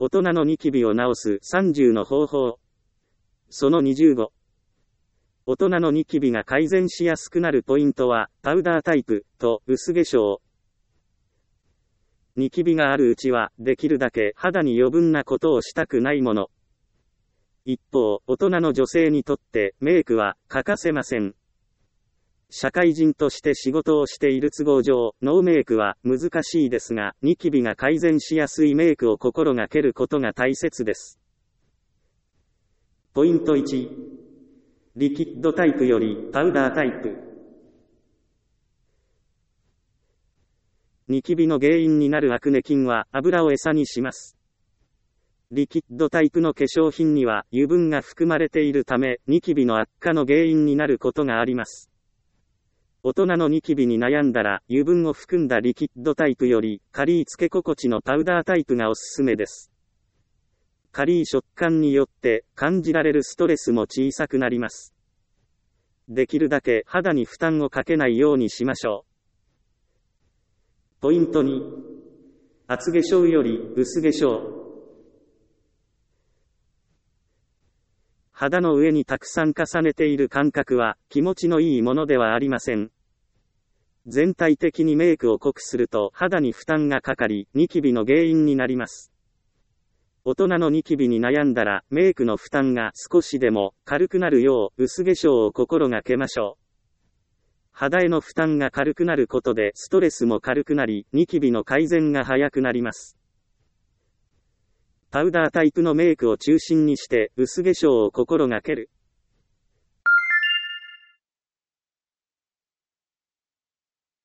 大人のニキビを治す30の方法。その25。大人のニキビが改善しやすくなるポイントは、パウダータイプと薄化粧。ニキビがあるうちは、できるだけ肌に余分なことをしたくないもの。一方、大人の女性にとってメイクは欠かせません。社会人として仕事をしている都合上、ノーメイクは難しいですが、ニキビが改善しやすいメイクを心がけることが大切です。ポイント1。リキッドタイプよりパウダータイプ。ニキビの原因になるアクネ菌は油を餌にします。リキッドタイプの化粧品には油分が含まれているため、ニキビの悪化の原因になることがあります。大人のニキビに悩んだら、油分を含んだリキッドタイプより、軽いつけ心地のパウダータイプがおすすめです。軽い食感によって、感じられるストレスも小さくなります。できるだけ肌に負担をかけないようにしましょう。ポイント2。厚化粧より薄化粧。肌の上にたくさん重ねている感覚は気持ちのいいものではありません。全体的にメイクを濃くすると肌に負担がかかり、ニキビの原因になります。大人のニキビに悩んだらメイクの負担が少しでも軽くなるよう薄化粧を心がけましょう。肌への負担が軽くなることでストレスも軽くなり、ニキビの改善が早くなります。パウダータイプのメイクを中心にして薄化粧を心がける。